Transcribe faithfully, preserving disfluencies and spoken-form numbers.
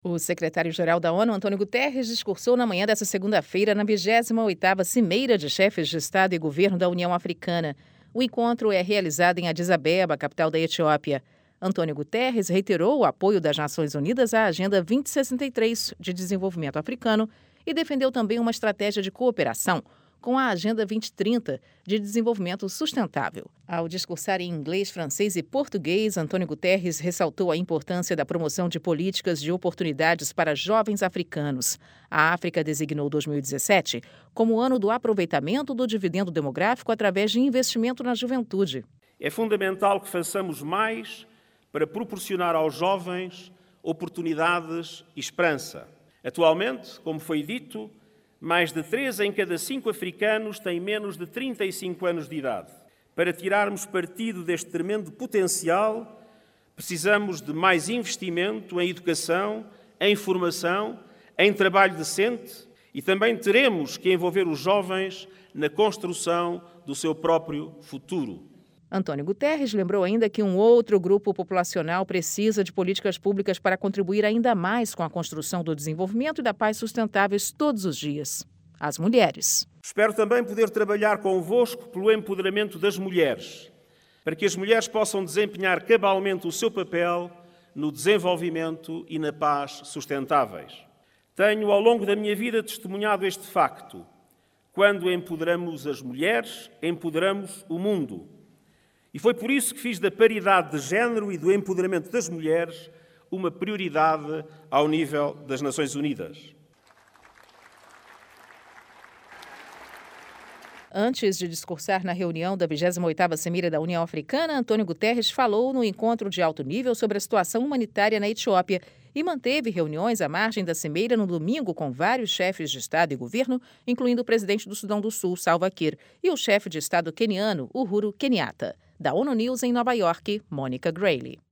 O secretário-geral da ONU, Antônio Guterres, discursou na manhã desta segunda-feira na vigésima oitava Cimeira de Chefes de Estado e Governo da União Africana. O encontro é realizado em Addis Abeba, capital da Etiópia. Antônio Guterres reiterou o apoio das Nações Unidas à Agenda dois mil e sessenta e três de Desenvolvimento Africano e defendeu também uma estratégia de cooperação com a Agenda dois mil e trinta de Desenvolvimento Sustentável. Ao discursar em inglês, francês e português, Antônio Guterres ressaltou a importância da promoção de políticas de oportunidades para jovens africanos. A África designou dois mil e dezessete como o ano do aproveitamento do dividendo demográfico através de investimento na juventude. É fundamental que façamos mais para proporcionar aos jovens oportunidades e esperança. Atualmente, como foi dito, mais de três em cada cinco africanos têm menos de trinta e cinco anos de idade. Para tirarmos partido deste tremendo potencial, precisamos de mais investimento em educação, em formação, em trabalho decente e também teremos que envolver os jovens na construção do seu próprio futuro. Antônio Guterres lembrou ainda que um outro grupo populacional precisa de políticas públicas para contribuir ainda mais com a construção do desenvolvimento e da paz sustentáveis todos os dias: as mulheres. Espero também poder trabalhar convosco pelo empoderamento das mulheres, para que as mulheres possam desempenhar cabalmente o seu papel no desenvolvimento e na paz sustentáveis. Tenho, ao longo da minha vida, testemunhado este facto. Quando empoderamos as mulheres, empoderamos o mundo. E foi por isso que fiz da paridade de género e do empoderamento das mulheres uma prioridade ao nível das Nações Unidas. Antes de discursar na reunião da vigésima oitava Cimeira da União Africana, Antônio Guterres falou no encontro de alto nível sobre a situação humanitária na Etiópia e manteve reuniões à margem da Cimeira no domingo com vários chefes de Estado e governo, incluindo o presidente do Sudão do Sul, Salva Kiir, e o chefe de Estado queniano, Uhuru Kenyatta. Da ONU News em Nova York, Mônica Grayle.